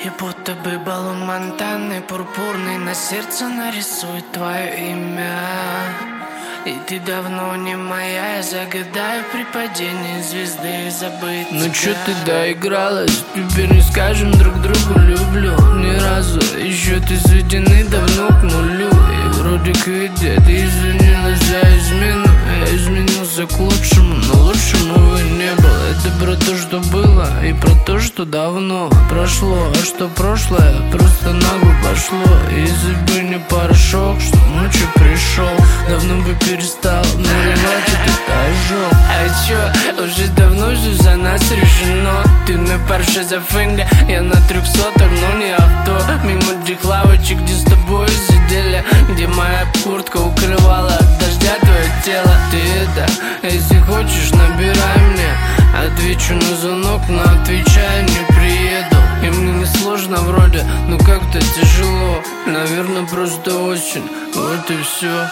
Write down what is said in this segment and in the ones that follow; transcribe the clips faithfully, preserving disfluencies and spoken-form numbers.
И будто бы баллон Монтаны пурпурный на сердце нарисует твое имя. И ты давно не моя, я загадаю при падении звезды забыть. Ну чё ты доигралась, теперь не скажем друг другу люблю ни разу. Еще ты сведены давно к нулю. И вроде к виде ты извинилась за измену. Я изменился к лучшему, но лучшему увы не было. Это про то, что было, и про то, что давно прошло. А что прошлое, просто нагло пошло. И если бы не порошок, что ночью пришел, давно бы перестал наливать этот ожог. А чё, уже давно же за нас решено. Ты на Порше за финга, я на трехсотых, но не авто. Мимо тех лавочек, где с тобой сидели, где моя куртка укрывала от дождя твое тело. Ты это, если хочешь, набирай мне. Отвечу на звонок, но отвечаю, не приеду. И мне не сложно вроде, но как-то тяжело. Наверное, просто очень, вот и все.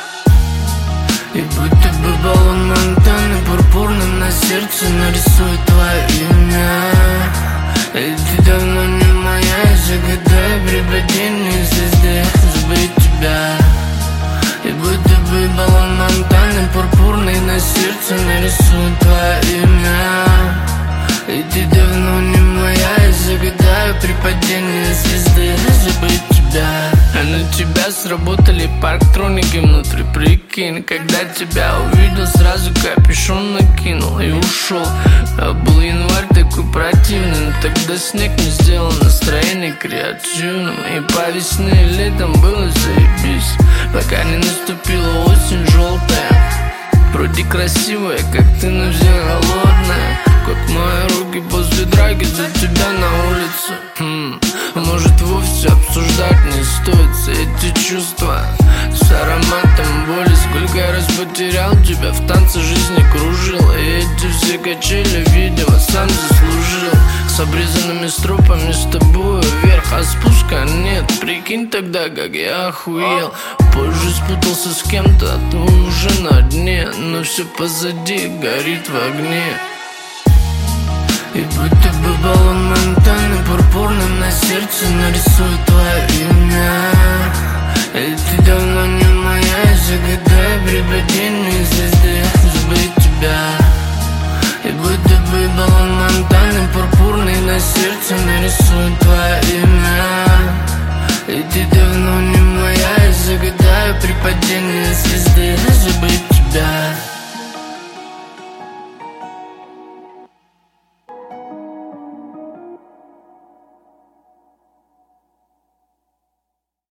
И будто бы баллон Монтаны пурпурным на сердце нарисует твое имя. И ты давно не моя, загадаю при падении звезды забыть тебя. И будто бы баллон Монтаны пурпурный на сердце нарисует твое имя. И ты давно не моя, я загадаю при падении звезды забыть тебя. А на тебя сработали парктроники внутри, прикинь. Когда тебя увидел, сразу капюшон накинул и ушел. А был январь такой противный, но тогда снег не сделал настроение креативным. И по весне и летом было заебись, пока не наступила осень желтая. Вроде красивая, как ты, но все голодная. Как мои руки после драки за тебя на улице. хм, Может вовсе обсуждать не стоит все эти чувства с ароматом боли. Сколько я раз потерял тебя, в танце жизни кружил. И эти все качели, видимо, сам заслужил. С обрезанными стропами с тобой вверх, а спуска нет. Прикинь тогда, как я охуел. Позже спутался с кем-то, а ты уже на дне. Но все позади, горит в огне. И будто бы баллон Монтаны пурпурным на сердце нарисует твое имя. И ты давно не моя, загадаю при падении звезды забыть тебя. И будто бы баллон Монтаны пурпурный на сердце нарисует твое имя. И ты давно не моя, я загадаю при падении звезды забыть тебя.